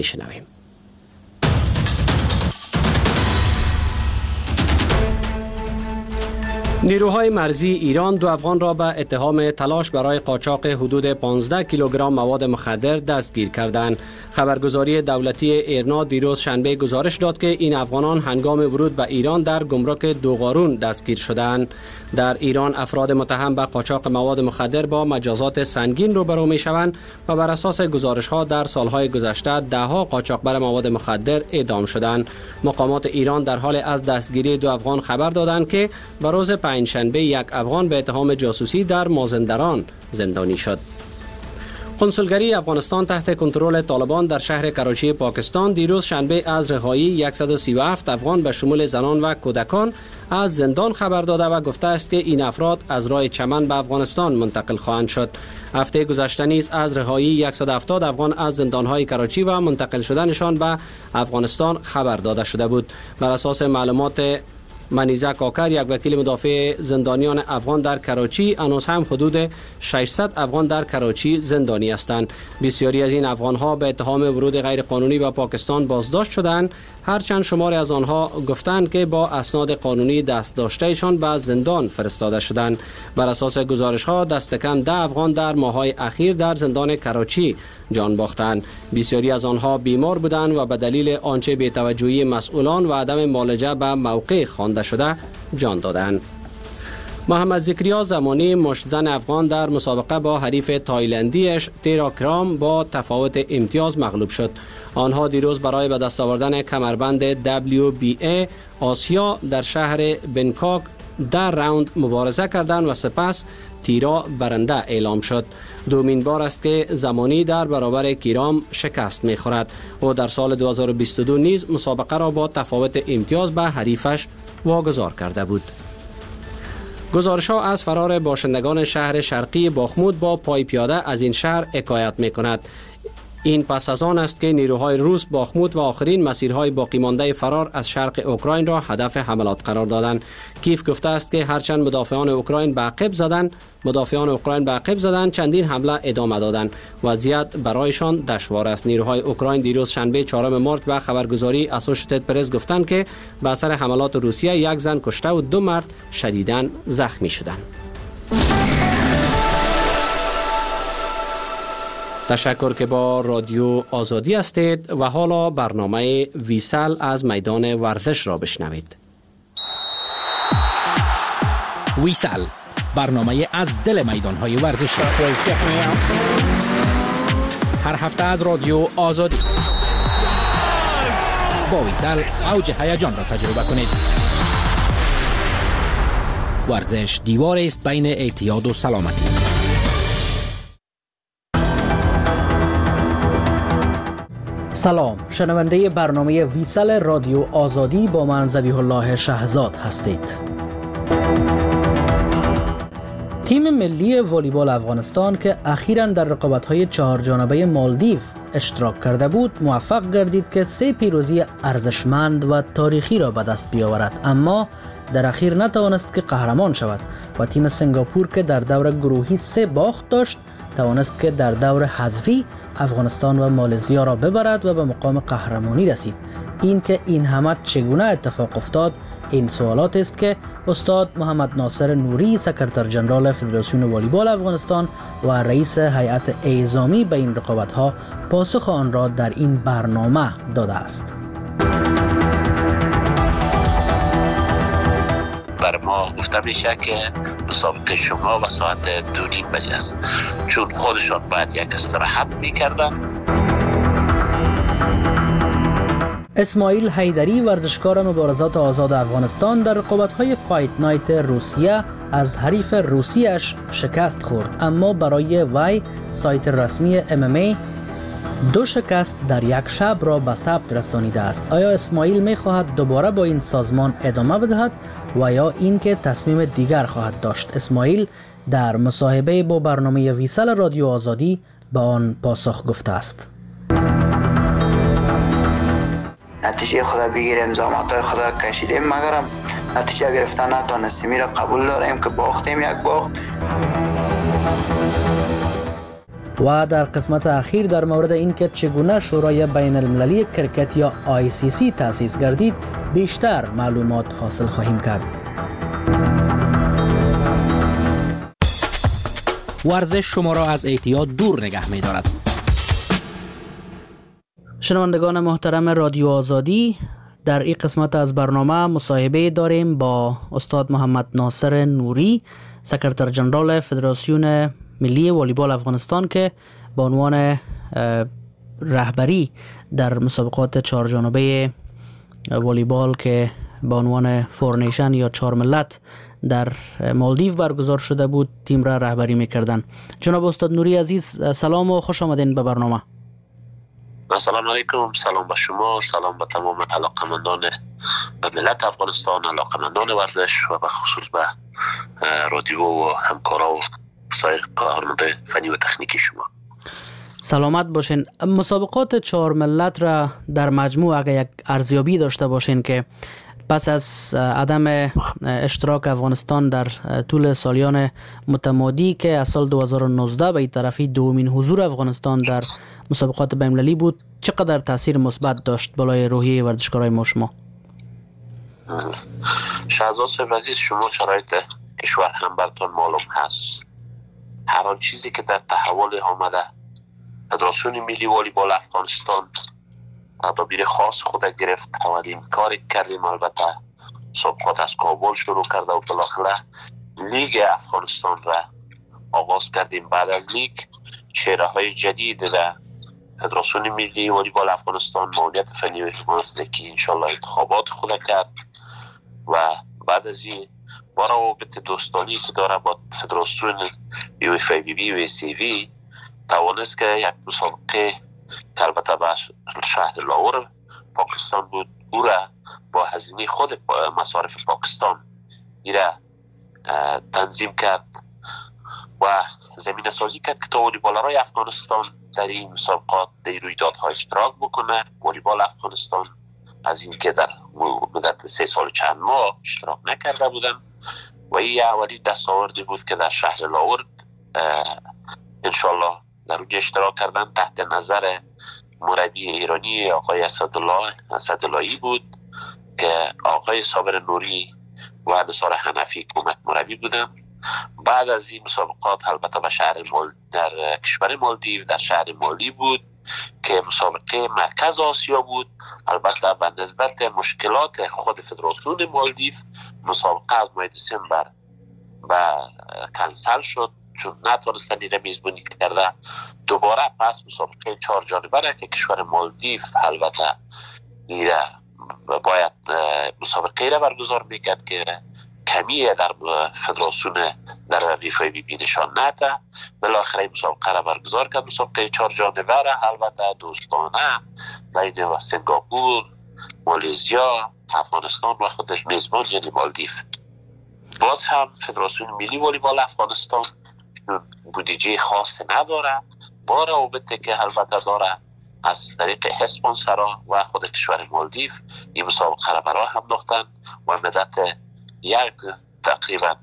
میشنویم. نیروهای مرزی ایران 2 افغان را به اتهام تلاش برای قاچاق حدود 15 کیلوگرم مواد مخدر دستگیر کردند. خبرگزاری دولتی ایرنا دیروز شنبه گزارش داد که این افغانان هنگام ورود به ایران در گمرک دوغارون دستگیر شدند. در ایران افراد متهم به قاچاق مواد مخدر با مجازات سنگین روبرو می شوند و بر اساس گزارش ها در سالهای گذشته دهها قاچاقبر مواد مخدر اعدام شدند. مقامات ایران در حال از دستگیری 2 افغان خبر دادند که به روز پنجشنبه 1 افغان به اتهام جاسوسی در مازندران زندانی شد. کنسولگری افغانستان تحت کنترل طالبان در شهر کراچی پاکستان دیروز شنبه از رهایی 137 افغان به شمول زنان و کودکان از زندان خبر داده و گفته است که این افراد از راه چمن به افغانستان منتقل خواهند شد. هفته گذشته نیز از رهایی 170 افغان از زندانهای کراچی و منتقل شدنشان به افغانستان خبر داده شده بود. بر اساس معلومات منیزه کاکر، یک وکیل مدافع زندانیان افغان در کراچی، هنوز هم حدود 600 افغان در کراچی زندانی هستند. بسیاری از این افغان ها به اتهام ورود غیر قانونی به پاکستان بازداشت شدند، هرچند شماری از آنها گفتند که با اسناد قانونی دست داشتهشان به زندان فرستاده شدند. بر اساس گزارش ها دست کم 10 افغان در ماه‌های اخیر در زندان کراچی جان باختند. بسیاری از آنها بیمار بودند و به دلیل آنچه بی‌توجهی مسئولان و عدم معالجه به موقع خوانده شده جان دادند. محمد زکریا زمانی مشتزن افغان در مسابقه با حریف تایلندیش تیرا کرام با تفاوت امتیاز مغلوب شد. آنها دیروز برای به دست آوردن کمربند WBA آسیا در شهر بنکاک در راوند مبارزه کردند و سپس تیرا برنده اعلام شد. دومین بار است که زمانی در برابر کرام شکست می‌خورد. او در سال 2022 نیز مسابقه را با تفاوت امتیاز به حریفش واگذار کرده بود. گزارش‌ها از فرار باشندگان شهر شرقی باخمود با پای پیاده از این شهر حکایت می‌کند. این پس از آن است که نیروهای روس باخمود و آخرین مسیرهای باقی مانده فرار از شرق اوکراین را هدف حملات قرار دادند. کیف گفته است که هرچند مدافعان اوکراین به عقب زدند چندین حمله ادامه دادند. وضعیت برایشان دشوار است. نیروهای اوکراین دیروز شنبه 4 مارس به خبرگزاری اسوشیتد پرس گفتند که به اثر حملات روسیه 1 زن کشته و 2 مرد شدیداً زخمی شدند. تشکر که با رادیو آزادی هستید و حالا برنامه ویسل از میدان ورزش را بشنوید. ویسل، برنامه از دل میدان‌های ورزشی. هر هفته از رادیو آزادی. با ویسل اوج هیجان را تجربه کنید. ورزش دیوار است بین اعتیاد و سلامتی. سلام، شنونده برنامه ویسل رادیو آزادی با من ذبیح الله شهزاد هستید. تیم ملی والیبال افغانستان که اخیراً در رقابت‌های 4 جانبه مالدیو اشتراک کرده بود، موفق گردید که 3 پیروزی ارزشمند و تاریخی را به دست بیاورد، اما در اخیر نتوانست که قهرمان شود و تیم سنگاپور که در دور گروهی 3 باخت داشت توانست که در دور حذفی افغانستان و مالزیا را ببرد و به مقام قهرمانی رسید. این که این همه چگونه اتفاق افتاد، این سوالات است که استاد محمد ناصر نوری، سکرتر جنرال فدراسیون والیبال افغانستان و رئیس هیئت اعزامی به این رقابت‌ها پاسخ آن را در این برنامه داده است. بر ما گفته میشه که مسابقه شما و ساعت 2:30 بجه است، چون خودشان باید یک استراحت میکردن. اسماعیل حیدری، ورزشکار مبارزات آزاد افغانستان، در رقابت‌های فایت نایت روسیه از حریف روسیش شکست خورد، اما برای وی سایت رسمی MMA 2 شکست در یک شب را به ثبت رسانیده است. آیا اسماعیل می‌خواهد دوباره با این سازمان ادامه بدهد و یا اینکه تصمیم دیگر خواهد داشت؟ اسماعیل در مصاحبه با برنامه ویسل رادیو آزادی به آن پاسخ گفته است. نتیجه خدا بگیریم، زحمت‌های خدا کشیدیم، مگرم نتیجه گرفتن نتونستیم. را قبول داریم که باختیم یک باخت. و در قسمت اخیر در مورد اینکه چگونه شورای بین المللی کرکت یا ICC تأسیس گردید بیشتر معلومات حاصل خواهیم کرد. ورزش شما را از اعتیاد دور نگه می دارد. شنوندگان محترم رادیو آزادی، در این قسمت از برنامه مصاحبه داریم با استاد محمد ناصر نوری، سکرتر جنرال فدراسیون ملی والیبال افغانستان که به عنوان رهبری در مسابقات 4 جانبه والیبال که به عنوان فورنیشن یا 4 ملت در مالدیو برگزار شده بود تیم را رهبری میکردن. جناب استاد نوری عزیز، سلام و خوش آمدین به برنامه. سلام علیکم، سلام به شما، سلام به تمام علاقمندان ملت افغانستان، علاقمندان ورزش و به خصوص به رادیو و همکارا و سایر کارمندان فنی و تکنیکی شما. سلامت باشین. مسابقات 4 ملت را در مجموع اگر یک ارزیابی داشته باشین که پس از عدم اشتراک افغانستان در طول سالیان متمادی که از سال 2019 به این طرفی دومین حضور افغانستان در مسابقات بین‌المللی بود، چقدر تاثیر مثبت داشت بالای روحیه ورزشکارای ما شما؟ شهزاد صاحب عزیز، شما شرایط کشور هم براتون معلوم هست. هر آن چیزی که در تحول آمده، فدراسیون ملی والیبال افغانستان تدابیر خاص خود گرفت. اولین کاری کردیم البته مسابقات از کابل شروع کرده و بالاخره لیگ افغانستان را آغاز کردیم. بعد از لیگ چهره های جدید را فدراسیون ملی والیبال افغانستان معاونیت فنی و حفاظت که انشالله انتخابات خود کرد و بعد از این با روابط دوستانی که داره با فدراسیون UFIBB و ACV توانست که یک مسابقه که البته به شهر لاهور پاکستان بود، او را با هزینه خود مصارف پاکستان ایره تنظیم کرد و زمینه سازی کرد که تا والیبالرای افغانستان در این مسابقات در رویدادها اشتراک بکنه. والیبال افغانستان از این که در مدت 3 سال چند ماه اشتراک نکرده بودن و این اولی دستاوردی بود که در شهر لاهور انشالله در اونجا اشتراک کردن تحت نظر مربی ایرانی آقای اسداللهی بود که آقای صابر نوری و نثار حنفی کمک مربی بودن. بعد از این مسابقات البته به شهر در کشور مالدیو در شهر مالی بود که مسابقه مرکز آسیا بود. البته به نسبت مشکلات خود فدراسیون مالدیو مسابقه از ماه دسامبر کنسل شد چون نتونستن ایره میزبانی کرده. دوباره پس مسابقه 4 جانبه را که کشور مالدیو البته ایره باید مسابقه را برگزار میکرد که کمی در فدراسیون در UFIBB نشان نده، بالاخره مسابقه را برگزار کرد. مسابقه 4 جانبه را البته دوستانه بین سنگاپور، مالزیا، افغانستان و خود میزبان یعنی مالدیو. باز هم فدراسیون ملی والیبال افغانستان بودجه خاص نداره، با روابطی که البته داره از طریق اسپانسرها و خود کشور مالدیو این مسابقه را برای هم انداختن و مدت تقریبا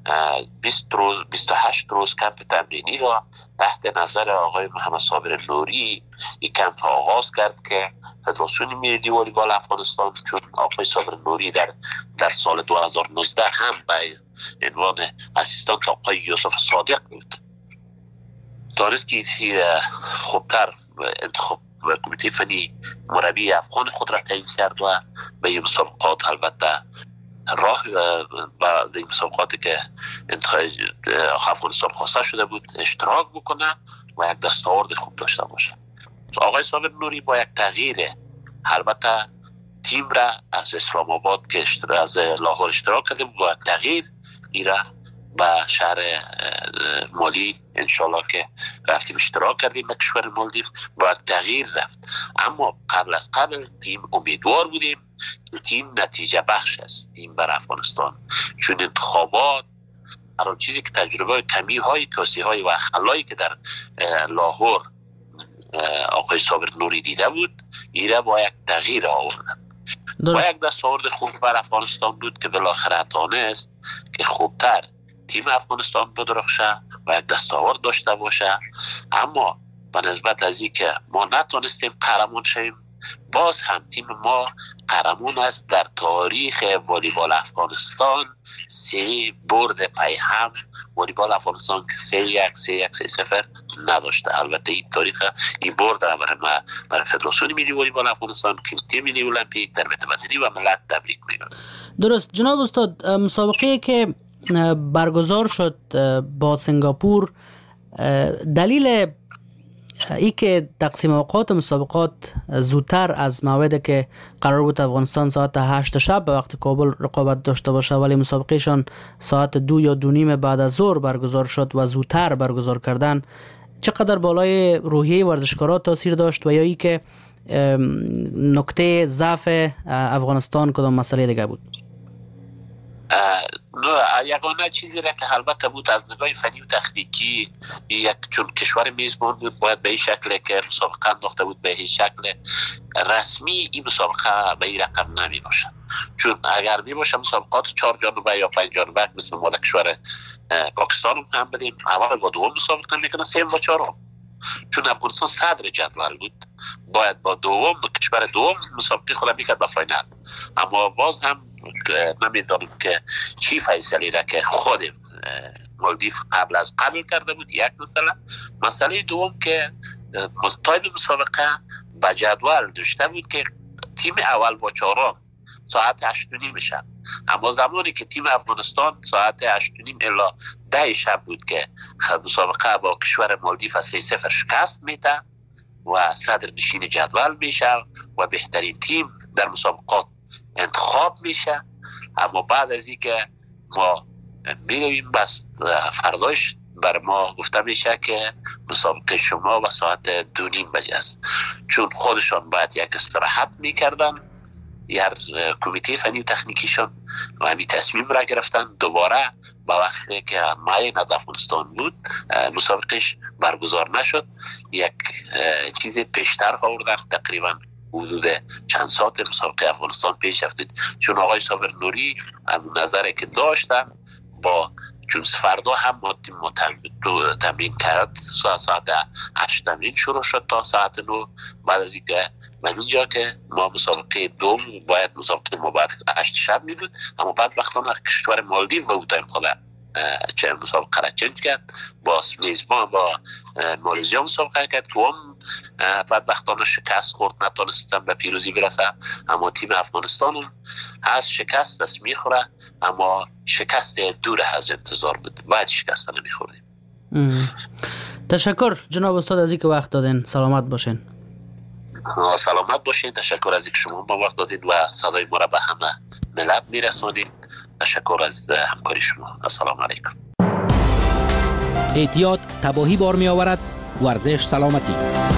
28 روز کمپ تمرینی را تحت نظر آقای محمد صابر نوری این کمپ را آغاز کرد که فدراسیون ملی والیبال افغانستان چون آقای صابر نوری در سال 2019 هم به عنوان اسیستانت آقای یوسف صادق بود، دارست که خوبتر انتخاب و کمیته فنی مربی افغان خود را تعیین کرد و به این مسابقات البته راه و این مسابقاتی که افغانستان خواسته شده بود اشتراک بکنه و یک دستاورد خوب داشته باشه. آقای صابر نوری با یک تغییر البته تیم را از اسلام آباد که از لاهور اشتراک کرده بود با تغییر ایره به شهر مالی انشالله که رفتیم اشتراک کردیم به کشور مالدیو با تغییر رفت. اما قبل تیم امیدوار بودیم تیم نتیجه بخش است تیم بر افغانستان، چون انتخابات هر چیزی که تجربه کمی های کاسی های و خلایی که در لاهور آقای صابر نوری دیده بود ایره با یک تغییر آوردن و یک دستاورد خوب بر افغانستان بود که بالاخره تانست که خوبتر تیم افغانستان بدرخشه و یک دستاورد داشته باشه، اما به نسبت از این که ما نتونستیم قهرمان شویم، باز هم تیم ما قهرمان است. در تاریخ والیبال افغانستان 3 برد پی هم والیبال افغانستان که 3-1 3-0 نداشته. البته این تاریخ این برد برای فدراسیون ملی والیبال افغانستان، کمیته ملی المپیک، تربیت بدنی و ملت تبریک میگم. درست جناب استاد، مسابقه که برگزار شد با سنگاپور، دلیل ای که تقسیم اوقات مسابقات زودتر از موعدی که قرار بود افغانستان ساعت 8 شب به وقت کابل رقابت داشته باشه، ولی مسابقهشان ساعت 2 یا 2:30 بعد از ظهر برگزار شد و زودتر برگزار کردن، چقدر بالای روحیه ورزشکارا تاثیر داشت و یا ای که نکته ضعف افغانستان کدام مسئله دیگه بود؟ یگانه چیزی را که البته بود از نگاه فنی و تکنیکی، چون کشور میزبان بود باید به این شکل که مسابقه انداخته بود، به این شکل رسمی این مسابقه به این رقم نمی باشد. چون اگر می باشه مسابقات 4 جانبه یا 5 جانبه مثل ما در کشور پاکستان هم بدیم، اول با دوم مسابقه میکنه 3 و 4، چون افغانستان صدر جدول بود باید با کشور دوم مسابقه خود میکرد به فاینال. اما باز هم نمیدانم که چی فیصله را که خود مالدیو قبل کرده بود. یک مسئله دوم که تایم مسابقه به جدول داشته بود که تیم اول با 4 ساعت 8:30 شب، اما زمانی که تیم افغانستان ساعت 8:30 الا 10 شب بود که مسابقه با کشور مالدیو 3-0 شکست میده و صدر نشین جدول میشه و بهترین تیم در مسابقات انتخاب میشه. اما بعد از اینکه ما میرویم بس فرداش بر ما گفته میشه که مسابقه شما و ساعت 2:30 بجه است، چون خودشان باید یک استراحت میکردن. هر کمیته فنی و تکنیکیشان و همین تصمیم را گرفتن دوباره با وقتی که مای از افغانستان بود مسابقهش برگزار نشد، یک چیز پیشتر آوردن، تقریبا حدود چند ساعت مسابقه افغانستان پیش رفتید، چون آقای صابر نوری نظری که داشتن با چون فردا هم ما تمرین کرد، ساعت 8 تمرین شروع شد تا ساعت 9. بعد از اینکه من اینجا که ما مسابقه دوم باید مسابقه ما بعد 8 شب می بود، اما بعد وقتانا کشور مالدیو و بودیم خدا چه مسابقه را چنج کرد، با میزبان با مالزیا مسابقه کرد که هم بعد وقتانا شکست خورد، نتونستن به پیروزی برسه. اما تیم افغانستان هم از شکست دست میخوره، اما شکست دور از انتظار بود، باید شکست نمیخوردیم. تشکر جناب استاد از اینکه وقت دادین. سلامت باشین. سلامت باشین. تشکر از اینکه شما ما وقت دادید و صدای ما را به همه ملت میرسونید. تشکر از همکاری شما. السلام علیکم. احتیاط تباهی بار می آورد. ورزش سلامتی.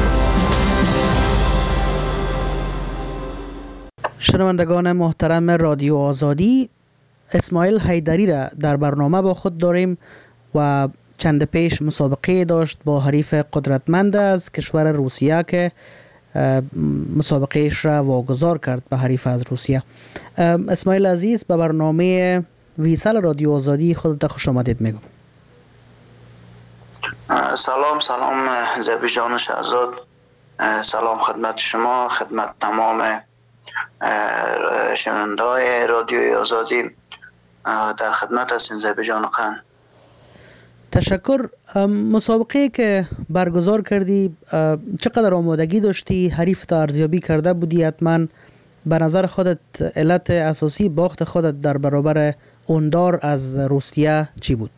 شنوندگان محترم رادیو آزادی، اسماعیل حیدری را در برنامه با خود داریم و چند پیش مسابقه داشت با حریف قدرتمند از کشور روسیه که مسابقهش را واگذار کرد به حریف از روسیه. اسماعیل عزیز، به برنامه ویسل رادیو آزادی خودت خوش آمدید میگم. سلام زبی جان شهزاد، سلام خدمت شما، خدمت تمام شنونده‌های رادیو آزادی، در خدمت هستیم زبی جان خان. تشکر. مسابقه که برگزار کردی چقدر آمادگی داشتی؟ حریف تا ارزیابی کرده بودی حتما. به نظر خودت علت اساسی باخت خودت در برابر اوندار از روسیه چی بود؟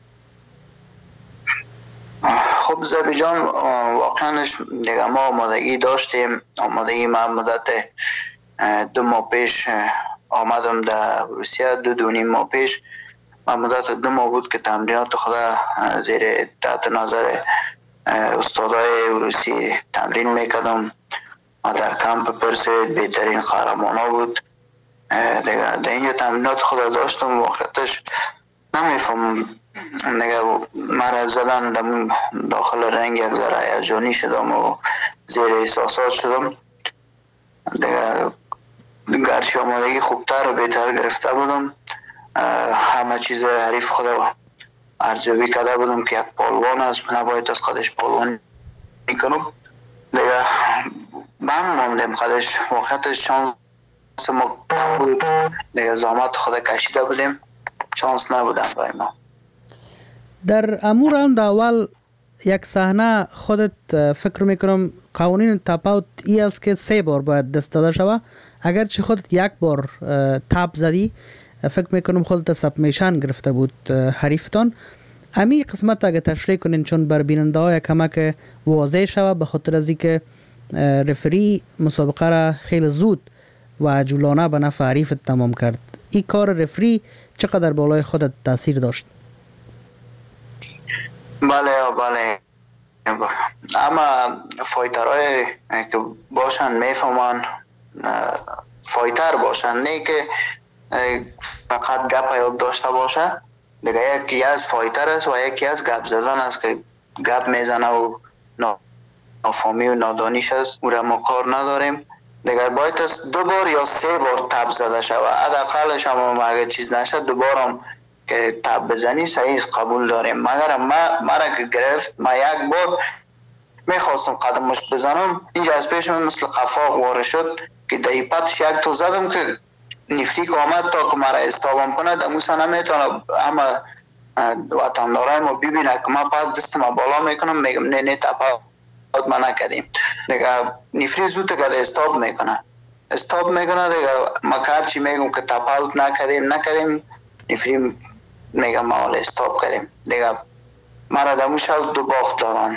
خب زبی جان، واقعا دیگه ما آمادگی داشتیم. آمادگی من مدت 2 ماه پیش آمدم در روسیه، 2.5 ماه پیش. من مدت 2 ماه بود که تمرینات خدا زیر تحت نظر استادای روسی تمرین میکردم. ما در کمپ پرسوید بهترین قهرمان ها بود. دیگه در اینجا تمرینات خدا داشتم، واقعتش نمیفهم دیگه مرا زدن داخل رنگ یک ذره هیجانی شدم و زیر احساسات شدم. دیگه گرچه آمادگی خوبتر و بهتر گرفته بودم، همه چیز حریف خدا ارزیابی کرده بودم که یک پالوان است، نباید از خودش پالوان میکنم دیگه. من ماندم خودش وقتش شانس ما بود دیگه، زحمت خود کشیده بودیم، شانس نبودم برای ما. در امور راند اول یک صحنه خودت فکر میکنم قوانین تپ اوت ای است که 3 بار باید دست داده شوه. اگر چه خودت 1 بار تپ زدی، فکر میکنم خودت سبمیشن گرفته بود حریفتان. امی قسمت اگه تشریح کنین چون بر بیننده های کمک واضح شوه، به خاطر از اینکه رفری مسابقه را خیلی زود و عجولانه به نفع حریفت تمام کرد. این کار رفری چقدر بالای خودت تاثیر داشت؟ بله اما فایترهای که باشن میفهمن، فایتر باشن، نه که فقط گپ یاد داشته باشه دیگه. یکی از فایتر است و یکی از گپ زدن است که گپ میزنه و نافهمی و نادانیش است، او را ما کار نداریم دیگه. باید است 2 بار یا 3 بار تپ زده شود حداقلش، اما اگر چیز نشد 2 بار هم که تپ بزنی صحیح قبول داریم. مگر مرا که گرفت، ما 1 بار میخواستم قدمش بزنم، اینجا از پیش من مثل قفاق واره شد که دیپتش 1 تو زدم که نفریک آمد تا که مرا استابم کنه، دموسه نمیتونه اما وطندارای ما ببینه که من پس دست ما بالا میکنم، میگم نه تپ اوت ما نکردیم دیگه. نفری زود که استاب میکنه دیگه، ما هرچی میگم که تپ اوت نکردیم نفری میگم ما استاب کردیم دیگه. مرا دموش 2 باخت دادن.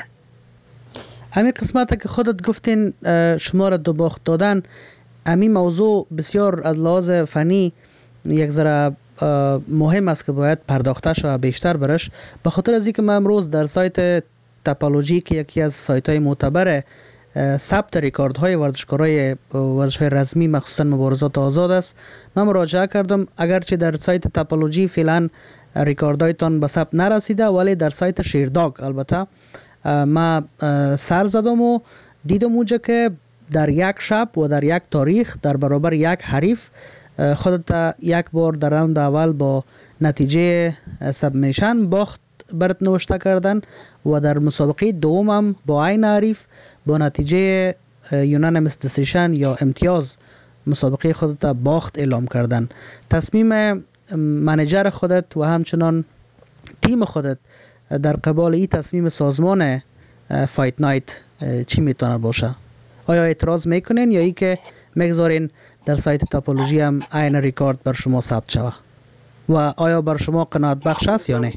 همین قسمت که خودت گفتین شما را 2 باخت دادن، همین موضوع بسیار از لحاظ فنی یک ذره مهم است که باید پرداخته شود بیشتر برش، به خاطر از اینکه من امروز در سایت تپولوژی که یکی از سایت های معتبر ثبت رکوردهای ورزشکارای رسمی مخصوصا مبارزات آزاد است، من مراجعه کردم. اگرچه در سایت تپولوژی فعلا رکوردهایتان به ثبت نرسیده، ولی در سایت شیرداگ البته ما سر زدم و دیدم اونجا که در 1 شب و در 1 تاریخ در برابر 1 حریف خودت 1 بار در راند اول با نتیجه سبمیشن باخت برات نوشته کردن و در مسابقه دوم هم با عین حریف با نتیجه یونانیمس دیسیشن یا امتیاز مسابقه خودت باخت اعلام کردن. تصمیم منیجر خودت و همچنان تیم خودت در قبال این تصمیم سازمان فایت نایت چی میتونه باشه؟ آیا اعتراض میکنین یا ای که میگذارین در سایت تپولوژی هم عین ریکارد بر شما ثبت شوه؟ و آیا بر شما قناعت بخش است یا نه؟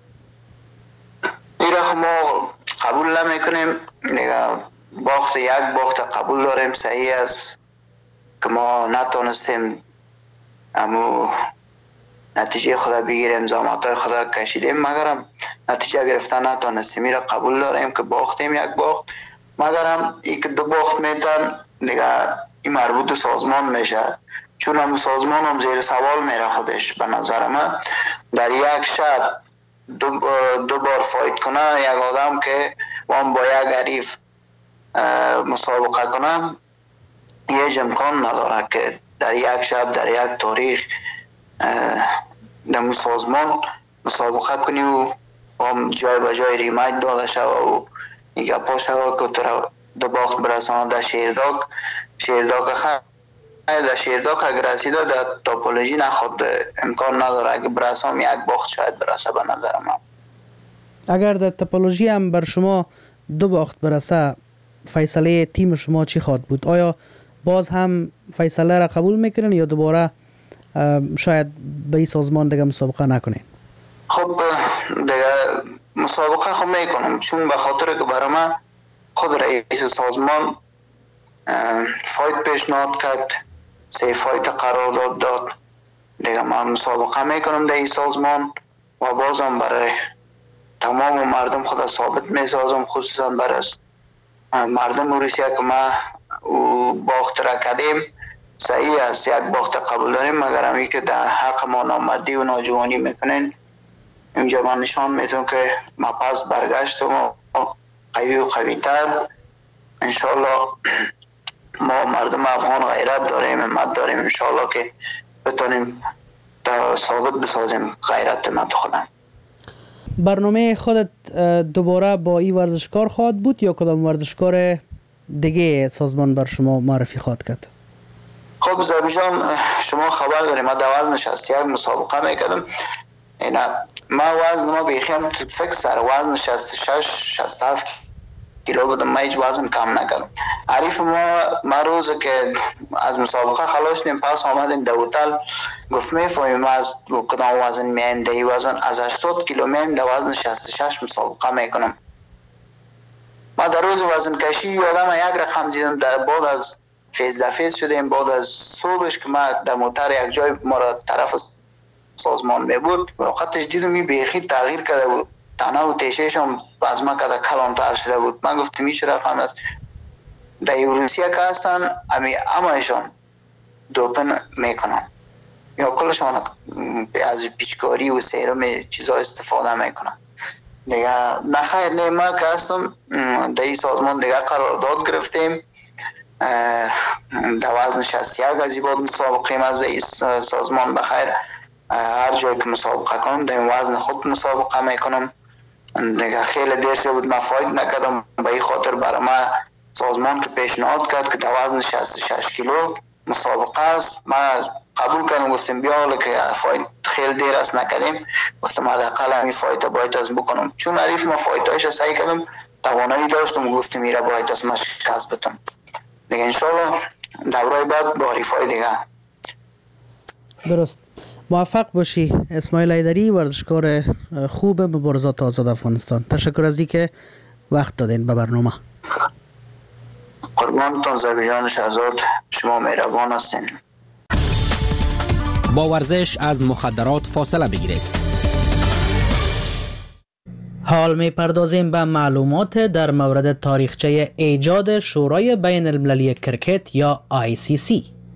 این را ما قبول نمیکنیم دیگه. باخت 1 باخت قبول داریم، صحیح است که ما نتونستیم امو نتیجه خدا بگیریم، زحمت‌های خدا کشیدیم مگرم نتیجه گرفتن نتونستیم. این را قبول داریم که باختیم 1 باخت، مگرم این که 2 باخت میتن دیگه این مربوط سازمان میشه، چون هم سازمان هم زیر سوال میره خودش. به نظر من در 1 شب 2 بار فایت کنه یک آدم که وام با 1 حریف مسابقه کنه، یه امکان نداره که در 1 شب در 1 تاریخ در سازمان مسابقه کنی و هم جای به جای ریمیت داده شد و این گپا شد که تو را 2 باخت برسانه در شیرداگ در شیرداگ اگر رسیده در تپولوژی نخود امکان نداره، اگر برسام 1 باخت شاید برسه به نظر من. اگر در تپولوژی هم بر شما 2 باخت برسه، فیصله تیم شما چی خواهد بود؟ آیا باز هم فیصله را قبول میکنین یا دوباره شاید به این سازمان دیگه مسابقه نکنین؟ خب دیگه مسابقه خب میکنم، چون به خاطر که برای من خود رئیس سازمان فایت پیشنهاد کرد، 3 فایت قرارداد داد دیگه. من مسابقه میکنم در این سازمان و بازم برای تمام مردم خود ثابت میسازم، خصوصا برای مردم روسیه که ما باخت را کردیم. صحیح است 1 باخت قبول داریم، مگر همی که در حق ما نامردی و ناجوانی میکنین. اینجا من نشان میتونم که ما پس برگشتم و قوی و قوی تر. انشالله ما مردم افغان غیرت داریم، همت داریم، انشالله که بتونیم ثابت بسازیم غیرت من خودم. برنامه خودت دوباره با این ورزشکار خواهد بود یا کدام ورزشکار دیگه سازمان بر شما معرفی خواهد کرد؟ خب زبی جان، شما خبر داریم ما در وزن 61 مسابقه میکردم. ما وزن بیخیم فکر سر وزن 66-67 کیلو بودم. ما هیچ وزن کم نکردم. عریف ما روز که از مسابقه خلاص شدیم پس آمدیم در هتل، گفت میفهمیم ما از کدام وزن میایم. در وزن از 80 کیلو میایم در وزن 66 مسابقه میکنم. ما در روز وزن کشی یادم یک رقم دیدم. در بعد از فیز شدیم، بعد از صبحش که ما در موتر یک جای ما را طرف سازمان میبرد، وقتش دیدم این بیخی تغییر کرده بود. تنه و تیشهش هم از ما کده کلانتر شده بود. من گفتم این چه رقم است؟ در روسیه که هستن همایشان دوپن میکنن یا کلشان از پیچکاری و سیرم چیزا استفاده میکنن دیگه. نخیر نه، ما که هستم در این سازمان دیگه قرارداد گرفتیم. در وزن 61 از این بعد مسابقه از این سازمان بخیر هر جایی که مسابقه کنم در این وزن خود مسابقه میکنم دیگه. خیلی دیر شده بود ما فایت نکردم، به این خاطر برای ما سازمان که پیشنهاد کرد که در وزن 66 کیلو مسابقه است، ما قبول کردم. گفتیم بیا حالا که فایت خیلی دیر است نکردیم، گفتم حداقل این فایت باید از بکنم. چون عریف ما فایتایش سعی کردم، توانایی داشتم، گفتم میره باید از ما شکست بدم دیگه. انشالله دورای بعد با حریفای دیگه. درست. موفق باشی اسماعیل حیدری، ورزشکار خوب مبارزات آزاد افغانستان. تشکر از اینکه وقت دادین به برنامه. قربانتان زبی جان شهزاد، شما مهربان هستین. با ورزش از مخدرات فاصله بگیرید. حال می پردازیم به معلومات در مورد تاریخچه ایجاد شورای بین المللی کرکت یا ICC.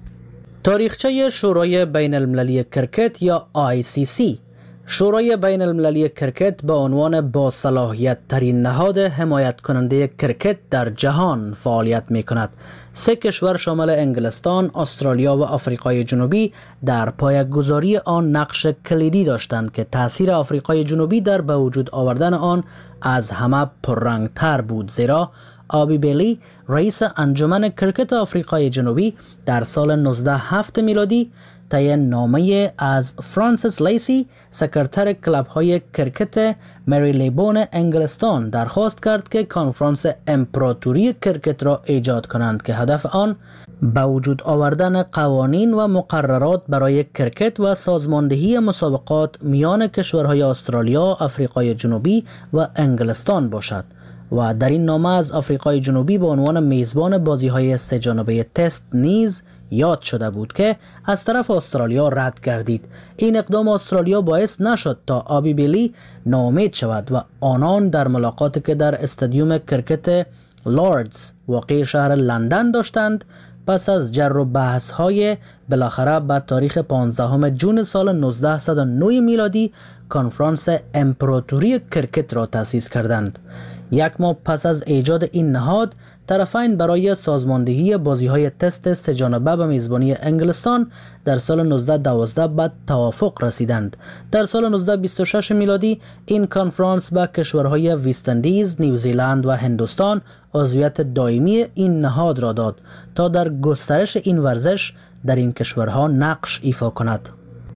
تاریخچه شورای بین المللی کرکت یا ICC. شورای بین المللی کرکت به عنوان با صلاحیت ترین نهاد حمایت کننده کرکت در جهان فعالیت می کند. 3 کشور شامل انگلستان، استرالیا و آفریقای جنوبی در پایه‌گذاری آن نقش کلیدی داشتند که تأثیر آفریقای جنوبی در به وجود آوردن آن از همه پررنگ‌تر بود، زیرا آبی بیلی رئیس انجمن کرکت آفریقای جنوبی در سال 1907 میلادی طی نامه از فرانسیس لیسی سکرتر کلب های کرکت مری لیبون انگلستان درخواست کرد که کنفرانس امپراتوری کرکت را ایجاد کنند که هدف آن به وجود آوردن قوانین و مقررات برای کرکت و سازماندهی مسابقات میان کشورهای استرالیا، آفریقای جنوبی و انگلستان باشد و در این نامه از آفریقای جنوبی به عنوان میزبان بازی‌های 3 جانبه تست نیز یاد شده بود که از طرف استرالیا رد گردید. این اقدام استرالیا باعث نشد تا آبی بیلی ناامید شود و آنان در ملاقاتی که در استادیوم کرکت لوردز واقع شهر لندن داشتند پس از جر و بحث های بالاخره به تاریخ 15 جون سال 1909 میلادی کنفرانس امپراتوری کرکت را تأسیس کردند. 1 ماه پس از ایجاد این نهاد، طرفین برای سازماندهی بازی‌های تست 3 جانبه به میزبانی انگلستان در سال 1912 به توافق رسیدند. در سال 1926 میلادی این کنفرانس به کشورهای ویستندیز، نیوزیلند و هندوستان عضویت دائمی این نهاد را داد تا در گسترش این ورزش در این کشورها نقش ایفا کند.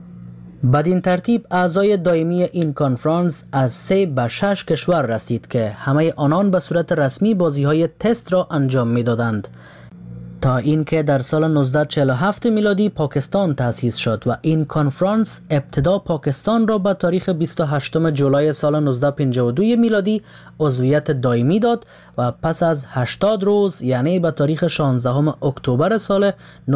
بدین ترتیب اعضای دائمی این کنفرانس از 3 به 6 کشور رسید که همه آنان به صورت رسمی بازی‌های تست را انجام می‌دادند تا اینکه در سال 1947 میلادی پاکستان تأسیس شد و این کنفرانس ابتدا پاکستان را به تاریخ 28 جولای سال 1952 میلادی عضویت دائمی داد و پس از 80 روز یعنی به تاریخ 16 اکتبر سال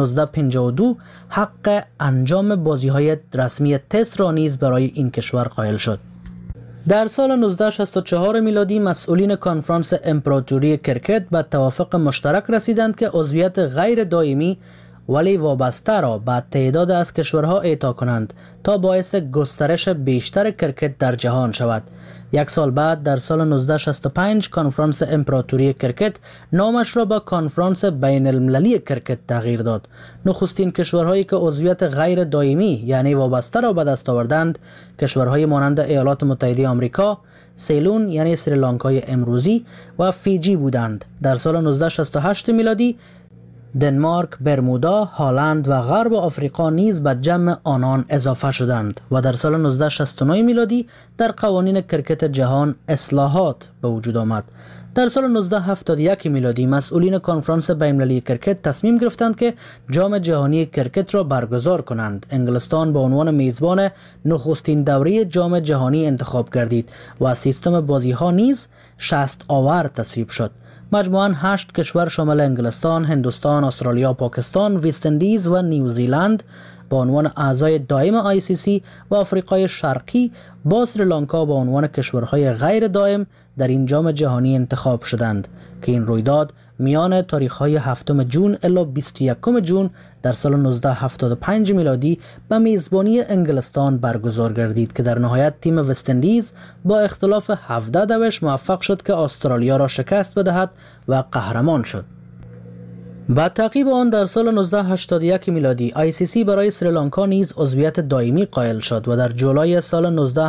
1952 حق انجام بازی‌های رسمی تست را نیز برای این کشور قائل شد. در سال 1964 میلادی مسئولین کنفرانس امپراتوری کرکت به توافق مشترک رسیدند که عضویت غیر دائمی ولی وابسته را به تعداد از کشورها اعطا کنند تا باعث گسترش بیشتر کرکت در جهان شود. یک سال بعد در سال 1965 کنفرانس امپراتوری کرکت نامش را به کنفرانس بین المللی کرکت تغییر داد. نخستین کشورهایی که عضویت غیر دائمی یعنی وابسته را به دست آوردند کشورهای مانند ایالات متحده آمریکا، سیلون یعنی سریلانکای امروزی و فیجی بودند. در سال 1968 میلادی دنمارک، برمودا، هالند و غرب آفریقا نیز به جمع آنان اضافه شدند و در سال 1969 میلادی در قوانین کرکت جهان اصلاحات به وجود آمد. در سال 1971 میلادی مسئولین کنفرانس بین‌المللی کرکت تصمیم گرفتند که جام جهانی کرکت را برگزار کنند. انگلستان به عنوان میزبان نخستین دوره جام جهانی انتخاب گردید و سیستم بازی‌ها نیز 60 آور تصویب شد. مجموعاً 8 کشور شامل انگلستان، هندوستان، استرالیا، پاکستان، وست اندیز و نیوزیلند به عنوان اعضای دائم ICC و آفریقای شرقی با سریلانکا به عنوان کشورهای غیر دائم در این جام جهانی انتخاب شدند که این رویداد میان تاریخ‌های 7 جون الی 21 جون در سال 1975 میلادی به میزبانی انگلستان برگزار گردید که در نهایت تیم وست اندیز با اختلاف 17 دوش موفق شد که استرالیا را شکست بدهد و قهرمان شد. بعد تعقیب آن در سال 1981 میلادی ICC برای سریلانکا نیز عضویت دائمی قائل شد و در جولای سال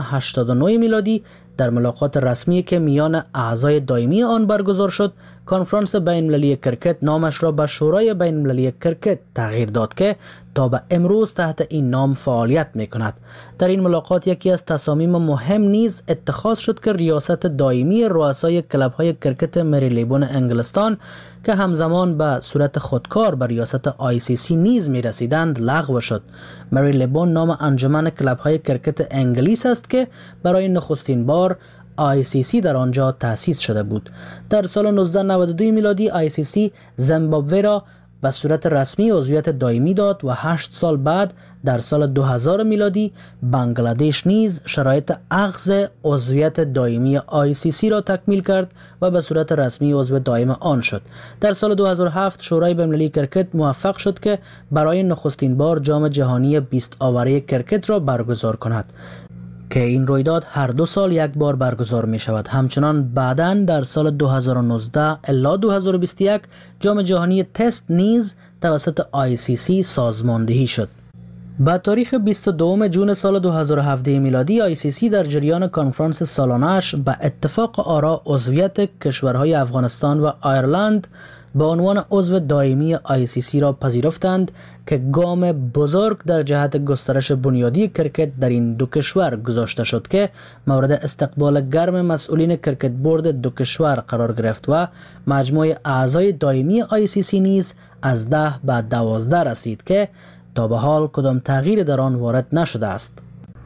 1989 میلادی در ملاقات رسمی که میان اعضای دائمی آن برگزار شد کنفرانس بین‌المللی کرکت نامش را به شورای بین‌المللی کرکت تغییر داد که تا به امروز تحت این نام فعالیت می‌کند. در این ملاقات یکی از تصامیم مهم نیز اتخاذ شد که ریاست دائمی رؤسای کلب‌های کرکت مری لیبون انگلستان که همزمان به صورت خودکار به ریاست ICC نیز می‌رسیدند لغو شد. مری لیبون نام انجمن کلب‌های کرکت انگلیس است که برای نخستین بار ICC در آنجا تأسیس شده بود. در سال 1992 میلادی ICC زیمبابوه را به صورت رسمی عضویت دائمی داد و 8 سال بعد در سال 2000 میلادی بنگلادش نیز شرایط اخذ عضویت دائمی ICC را تکمیل کرد و به صورت رسمی عضو دائم آن شد. در سال 2007 شورای بین‌المللی کرکت موفق شد که برای نخستین بار جام جهانی 20 آوره کرکت را برگزار کند که این رویداد هر 2 سال یک بار برگزار می شود. همچنان بعداً در سال 2019 الی 2021 جام جهانی تست نیز توسط ICC سازماندهی شد. با تاریخ 22 جون سال 2017 میلادی ICC در جریان کنفرانس سالانه‌اش به اتفاق آرا عضویت کشورهای افغانستان و آیرلند به عنوان عضو دائمی ICC را پذیرفتند که گام بزرگ در جهت گسترش بنیادی کرکت در این دو کشور گذاشته شد که مورد استقبال گرم مسئولین کرکت بورد دو کشور قرار گرفت و مجموع اعضای دائمی ICC نیز از 10 به 12 رسید که تا به حال کدام تغییر در آن وارد نشده است.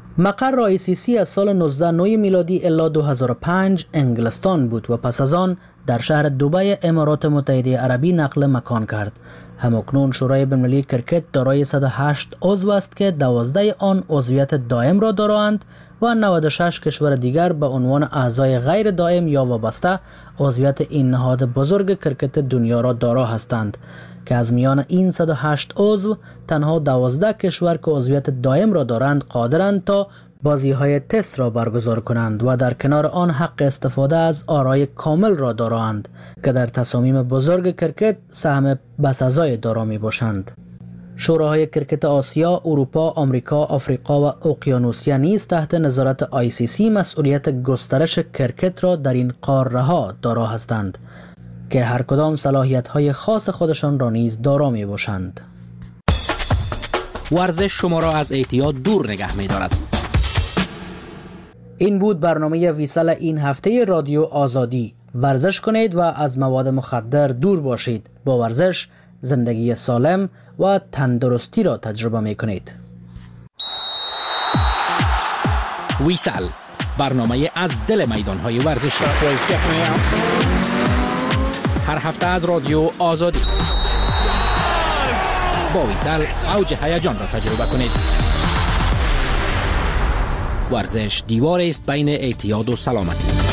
مقر ICC از سال 1909 میلادی الی 2005 انگلستان بود و پس از آن در شهر دبی امارات متحده عربی نقل مکان کرد. همکنون شورای بین‌المللی کرکت دارای 108 عضو است که 12 آن عضویت دائم را دارند و 96 کشور دیگر به عنوان اعضای غیر دائم یا وابسته عضویت این نهاد بزرگ کرکت دنیا را دارا هستند که از میان این 108 عضو تنها 12 کشور که عضویت دائم را دارند قادرند تا بازی‌های تست را برگزار کنند و در کنار آن حق استفاده از آرای کامل را دارند که در تصامیم بزرگ کرکت سهم بسزای دارا می باشند. شوراهای کرکت آسیا، اروپا، آمریکا، آفریقا و اقیانوسیا نیز تحت نظارت ICC مسئولیت گسترش کرکت را در این قاره‌ها دارا هستند که هر کدام صلاحیت‌های خاص خودشان را نیز دارا می باشند. ورزش شما را از اعتیاد دور نگه می دارد. این بود برنامه ویسال این هفته رادیو آزادی. ورزش کنید و از مواد مخدر دور باشید. با ورزش زندگی سالم و تندرستی را تجربه می کنید. ویسال برنامه از دل میدان‌های ورزشی. هر هفته از رادیو آزادی. با ویسال اوج هیجان را تجربه کنید. ورزش دیواری است بین اعتیاد و سلامتی.